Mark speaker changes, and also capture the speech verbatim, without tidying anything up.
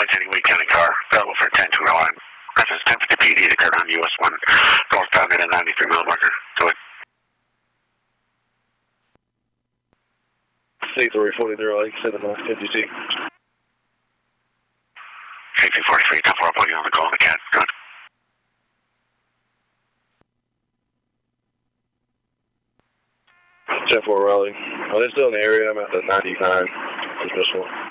Speaker 1: Arlington, Wade County car, available for ten to line. Reference ten fifty P D to occurred on U S one, northbound at a ninety-three mile marker. Go ahead.
Speaker 2: C three forty-three, Lake seven fifty-six.
Speaker 1: C three forty-three, ten four, uploading on the call, the cat. Go ahead.
Speaker 2: ten four, Raleigh. Oh, they're still in the area. I'm at the ninety-nine. This one.